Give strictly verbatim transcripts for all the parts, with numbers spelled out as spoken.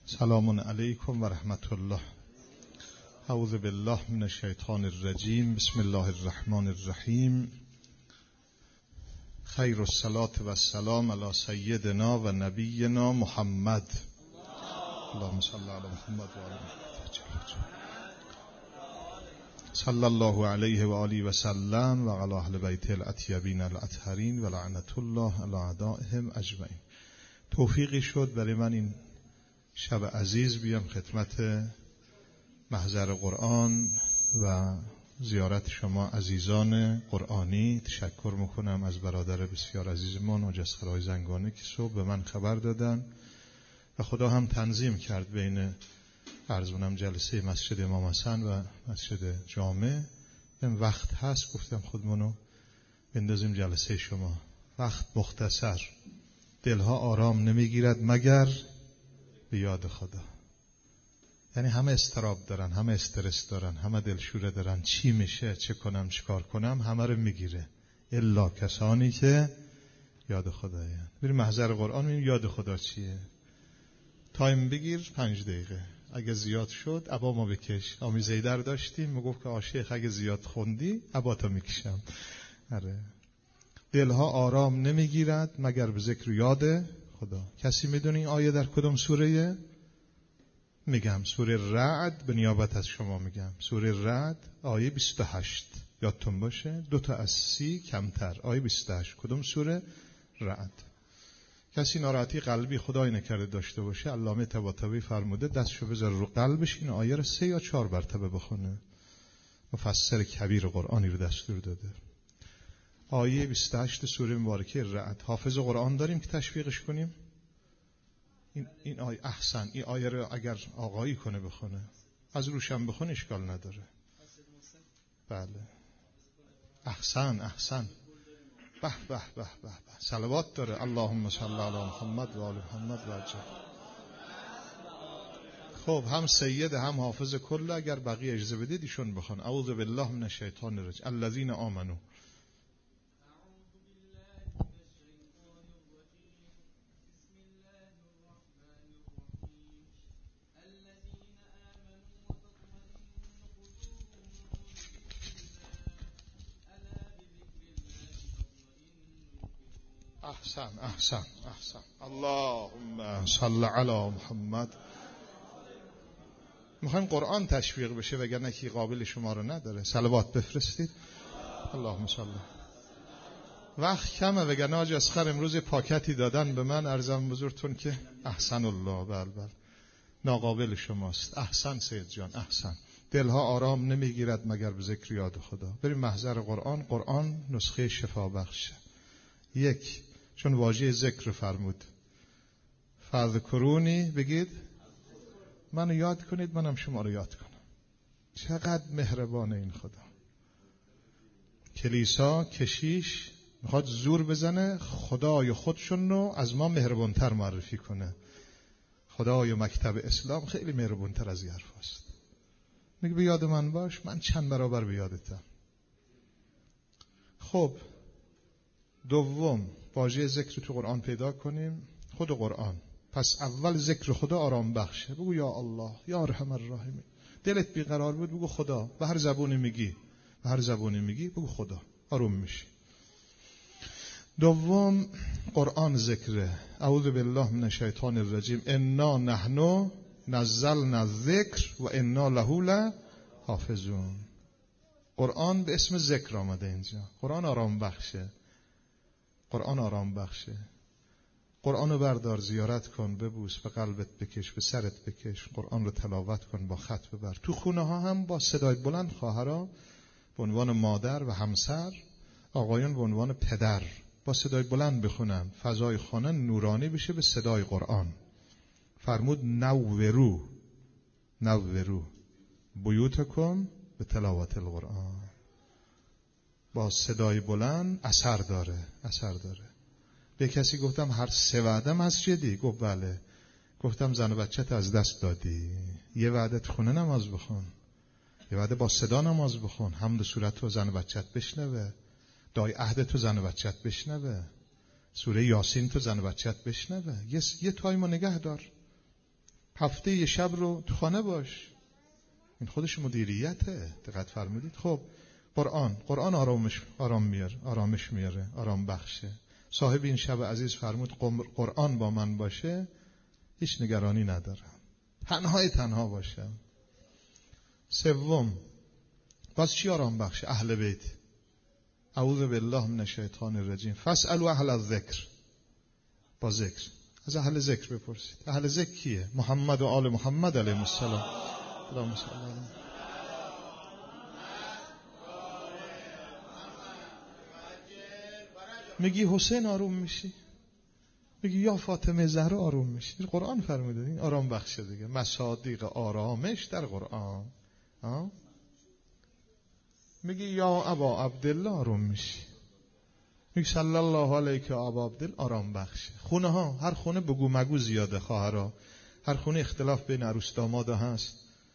سلام علیکم و رحمت الله. اعوذ بالله من الشیطان الرجیم. بسم الله الرحمن الرحیم. خیر الصلاة و السلام علی سیدنا و نبینا محمد. اللهم صل علی محمد و آل محمد. صلی الله علیه و آله و سلم و علی اهل بیت الاطیبین الاطهرین و لعنت الله علی اعدائهم اجمعین. توفیقی شد برای من این شب عزیز بیام خدمت محضر قرآن و زیارت شما عزیزان قرآنی. تشکر میکنم از برادر بسیار عزیزمان حاج اصغرای زنگانه که صبح به من خبر دادن و خدا هم تنظیم کرد بین عرضونم جلسه مسجد امام حسن و مسجد جامع. این وقت هست گفتم خودمونو بندازیم جلسه شما. وقت مختصر، دلها آرام نمیگیرد مگر به یاد خدا. یعنی همه استراب دارن، همه استرس دارن، همه دلشوره دارن، چی میشه، چه کنم، چیکار کنم، همه رو میگیره الا کسانی که یاد خداین. بریم محضر قرآن ببینیم یاد خدا چیه. تایم بگیر پنج دقیقه، اگه زیاد شد عبا ما بکش. آمیزه در داشتیم میگفت که آشیخ اگه زیاد خوندی عبا تا میکشم. آره. دلها آرام نمیگیرد مگر به ذکر یاد خدا. کسی میدونه این آیه در کدام سوره؟ میگم سوره رعد، به نیابت از شما میگم سوره رعد آیه بیست و هشت. یادتون باشه دو تا از سی کمتر. آیه بیست و هشت کدام سوره؟ رعد. کسی ناراحتی قلبی خدای نکرده داشته باشه، علامه طباطبایی فرموده دستشو بذاره رو قلبش این آیه رو سه یا چهار مرتبه بخونه. مفسر کبیر قرآنی رو دستور داده. آیه بیست و هشت سوره مبارکه رعد. حافظ قرآن داریم که تشویقش کنیم؟ این این آیه احسن، این آیه رو اگر آقایی کنه بخونه، از روشم بخونه اشکال نداره. بله احسن احسن. به به به به صلوات داره. اللهم صل علی محمد و آل محمد و عجل. خب هم سید هم حافظ کل، اگر بقیه اجازه بدید ایشون بخون. اعوذ بالله من الشیطان الرجیم. الذین آمنوا. احسن احسن احسن. اللهم صل علی محمد. میخوایم قرآن تشویق بشه وگرنه کی قابل شما رو نداره. صلوات بفرستید. اللهم صل. وقت کمه وگرنه حاج اصغر امروز پاکتی دادن به من، عرضم بزرگتون که احسن الله. بل بل ناقابل شماست. احسن سید جان احسن. دلها آرام نمیگیرد مگر به ذکر یاد خدا. بریم محضر قرآن. قرآن نسخه شفا بخشه. یک، چون واژه ذکر فرمود فذکرونی، بگید منو یاد کنید منم شما رو یاد کنم. چقدر مهربانه این خدا. کلیسا کشیش میخواد زور بزنه خدای خودشون رو از ما مهربانتر معرفی کنه. خدای مکتب اسلام خیلی مهربانتر از این حرف هست. میگه به یاد من باش، من چند برابر به یادتم. خب دوم، واژه ذکر تو قرآن پیدا کنیم. خود قرآن. پس اول ذکر خدا آرام بخشه. بگو یا الله یا ارحم الراحمین. دلت بیقرار بود بگو خدا. به هر زبونی میگی، به هر زبونی میگی بگو خدا، آروم میشی. دوم، قرآن ذکره. اعوذ بالله من الشیطان الرجیم. انا نحن نزلنا الذکر و انا له لحافظون. قرآن به اسم ذکر آمده اینجا. قرآن آرام بخشه. قرآن آرام بخشه. قرآن رو بردار، زیارت کن، ببوس، به قلبت بکش، به سرت بکش. قرآن رو تلاوت کن، با خط ببر. تو خونه ها هم با صدای بلند، خواهرها به عنوان مادر و همسر، آقایان به عنوان پدر، با صدای بلند بخونن. فضای خانه نورانی بشه به صدای قرآن. فرمود نورو نورو بیوتکم به تلاوت القرآن. با صدای بلند اثر داره، اثر داره. به کسی گفتم هر سه وعده مسجدی؟ گفت بله. گفتم زن و بچت از دست دادی. یه وعده تو خونه نماز بخون، یه وعده با صدا نماز بخون، حمد صورت تو زن و بچت بشنوه، دای عهد تو زن و بچت بشنوه، سوره یاسین تو زن و بچت بشنوه. یه, یه تایمو نگه دار. هفته یه شب رو تو خانه باش. این خودش مدیریته. دقت فرمودید؟ خب قرآن قرآن آرامش آرام میاره، آرامش میاره، آرام بخشه. صاحب این شب عزیز فرمود قرآن با من باشه هیچ نگرانی ندارم، تنهای تنها باشم. سوم باز چی آرام بخشه؟ اهل بیت. اعوذ بالله من الشیطان الرجیم فاسألوا اهل الذکر. با ذکر از اهل ذکر بپرسید. اهل ذکر کیه؟ محمد و آل محمد علیهم السلام. اللهم صل علی. میگی حسین آروم میشی، میگی یا فاطمه زهرا آروم میشی. قرآن فرموده این آرام بخشه دیگه. مصادیق آرامش در قرآن. ها؟ میگی یا ابا عبدالله آروم میشی، میگی صلی الله علیک ابا عبدالله آرام بخشه. خونه ها هر خونه بگو مگو زیاده خواهرها، هر خونه اختلاف بین عروس دامادا هست.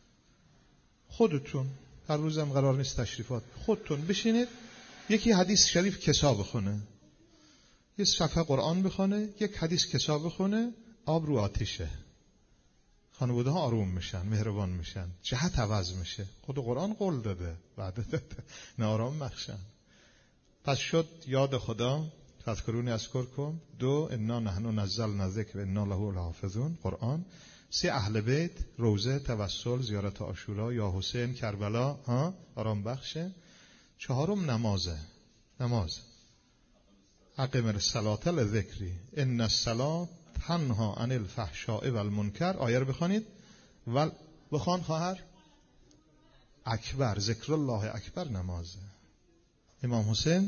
خودتون هر روزم قرار نیست تشریفات، خودتون بشینید یکی حدیث شریف کسا بخونه، یه صفحه قرآن بخونه، یک حدیث کسا بخونه، آب رو آتیشه. خانواده ها آروم میشن، مهربان میشن، جهت عوض میشه. خود قرآن قول داده، وعده داده، نه آرام بخشن. پس شد یاد خدا، فذکرونی اذکرکم. دو انا نحن نزلنا الذکر و انا له لحافظون، قرآن. سه اهل بیت، روزه، توسل، زیارت عاشورا، یا حسین، کربلا، ها آرام بخشه. چهارم نمازه. نماز اقیم الصلاة لذکری ان الصلاة تنها عن الفحشاء والمنکر. آیه رو بخوانید. ول بخوان خواهر. اکبر، ذکر الله اکبر نمازه. امام حسین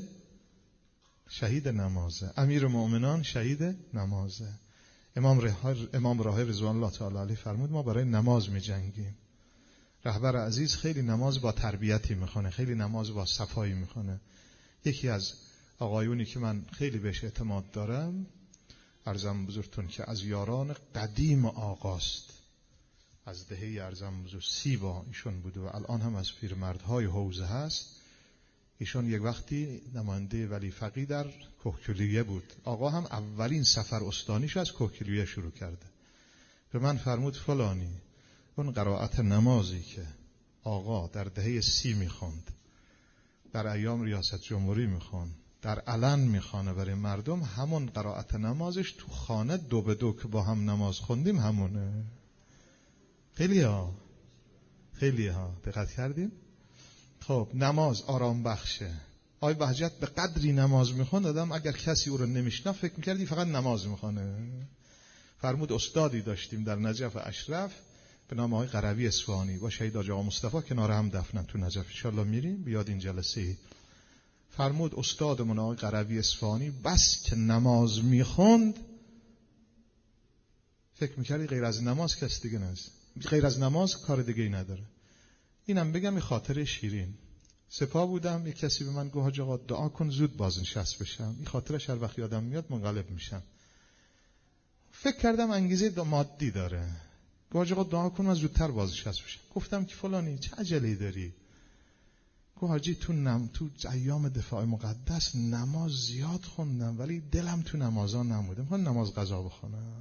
شهید نمازه، امیر مؤمنان شهید نمازه. امام راهب امام راهب رضوان الله تعالی علیه فرمود ما برای نماز می جنگیم. رهبر عزیز خیلی نماز با تربیتی میخونه، خیلی نماز با صفایی میخونه. یکی از آقایونی که من خیلی بهش اعتماد دارم، عرضم بزرگتون که از یاران قدیم آقاست، از دهه عرضم بزرگ سی با ایشون بوده و الان هم از پیرمردهای حوزه هست. ایشون یک وقتی نماینده ولی فقیه در کوهگیلویه بود. آقا هم اولین سفر استانیش از کوهگیلویه شروع کرده. به من فرمود فلانی اون قرائت نمازی که آقا در دهه سی میخوند، در ایام ریاست جمهوری میخوند، در علن میخوانه برای مردم، همون قرائت نمازش تو خانه دو به دو که با هم نماز خوندیم همونه. خیلی ها خیلی ها دقت کردیم. خب نماز آرام بخشه. آی بهجت به قدری نماز میخوند آدم اگر کسی او رو نمیشناخت فکر میکردی فقط نماز میخونه. فرمود استادی داشتیم در نجف اشرف به نام آقای قروی اصفهانی، با شهید حاج آقا مصطفی کنار هم دفنن تو نجف. ان شاء الله میریم بیاد این جلسه. فرمود استادمون آقای قروی اصفهانی بس که نماز میخوند فکر میکردی غیر از نماز کس دیگه نیست، غیر از نماز کار دیگه ای نداره. اینم بگم یه خاطر شیرین. سپاه بودم، یک کسی به من گفت حاج آقا دعا کن زود بازنشست بشم. این خاطرش هر وقت یادم میاد منقلب میشم. فکر کردم انگیزه مادی داره. گفت حاج آقا دعا کن من زودتر بازنشست بشم. گفتم که فلانی چه عجله‌ای داری؟ گفت حاجی تو نم تو ایام دفاع مقدس نماز زیاد خوندم ولی دلم تو نمازا نموده، میخوام نماز قضا بخونم.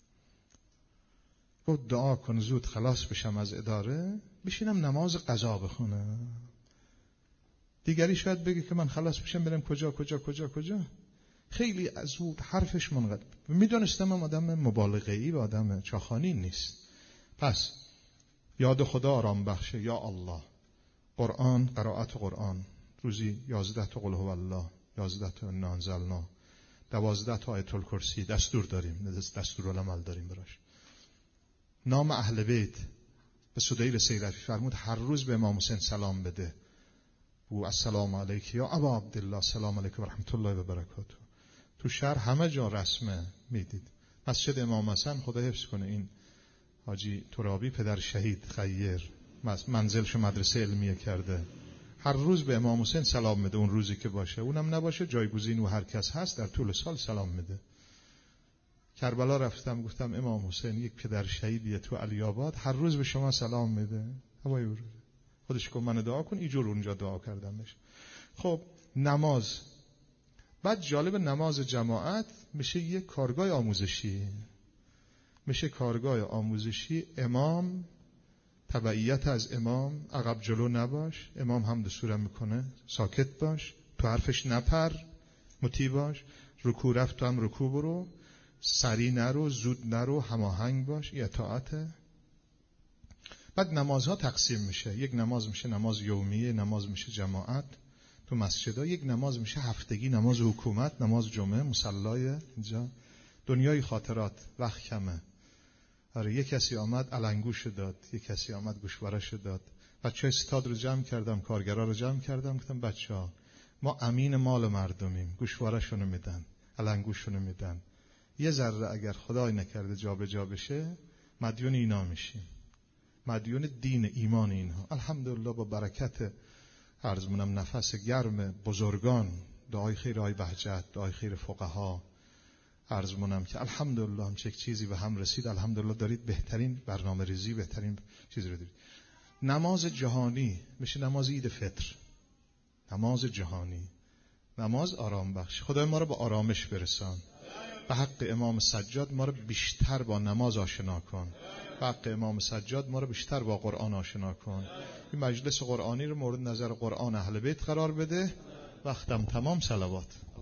گفت دعا کن زود خلاص بشم از اداره بشینم نماز قضا بخونم. دیگری شاید بگه که من خلاص بشم برم کجا کجا کجا کجا. خیلی از او حرفش منقطع. میدونستم من آدم مبالغه‌ای و آدم چاخانی نیست. پس یاد خدا آرام بخشه. یا الله، قرآن، قرائت قرآن، روزی یازده تا قل هو الله، یازده تا انا انزلنا، دوازده تا آیت الکرسی دستور داریم، دستور العمل داریم براش. نام اهل بیت به سدیر سیرفی فرمود هر روز به امام حسین سلام بده. او السلام علیک یا ابا عبدالله، سلام علیک و رحمت الله و برکاته. تو شهر همه جا رسمه. میدید مسجد امام حسن خدا حفظ کنه این حاجی ترابی پدر شهید خیر منزلش مدرسه علمیه کرده، هر روز به امام حسین سلام میده. اون روزی که باشه، اونم نباشه جایگزین و هر کس هست در طول سال سلام میده. کربلا رفتم گفتم امام حسین یک پدر شهیدیه تو علی آباد هر روز به شما سلام میده. هوای او خودش گفت من دعا کن، اینجور اونجا دعا کردمش. خب نماز. بعد جالب نماز جماعت میشه یک کارگاه آموزشی. میشه کارگاه آموزشی. امام، تبعیت از امام، عقب جلو نباش. امام هم دستورم میکنه ساکت باش، تو حرفش نپر، مطیع باش. رکوع رفت تو هم رکوع برو، سری نرو، زود نرو، هماهنگ باش. این اطاعته. بعد نمازها تقسیم میشه. یک نماز میشه نماز یومیه، نماز میشه جماعت تو مسجدها. یک نماز میشه هفتگی، نماز حکومت، نماز جمعه، مصلای اینجا. دنیای خاطرات، وقت کمه. آره یک کسی آمد علنگوش داد، یک کسی آمد گوشوارش داد. بچه استاد رو جمع کردم، کارگرا رو جمع کردم، گفتم بچه‌ها ما امین مال مردمیم، گوشوارشونو میدن، علنگوشونو میدن. یه ذره اگر خدای نکرده جا به جا بشه مدیون اینا میشیم، مدیون دین ایمان اینها. الحمدلله با برکت عرضمونم نفس گرم بزرگان، دعای خیر آی بهجت، دعای خیر فقها، عرضمونم که الحمدلله هم چه چیزی به هم رسید. الحمدلله دارید بهترین برنامه ریزی، بهترین چیزی رو دارید. نماز جهانی میشه نماز عید فطر، نماز جهانی، نماز آرام بخش. خدای ما رو با آرامش برسان. به حق امام سجاد ما رو بیشتر با نماز آشنا کن. به حق امام سجاد ما رو بیشتر با قرآن آشنا کن. این مجلس قرآنی رو مورد نظر قرآن اهل بیت قرار بده. وقتم تمام. صلوات.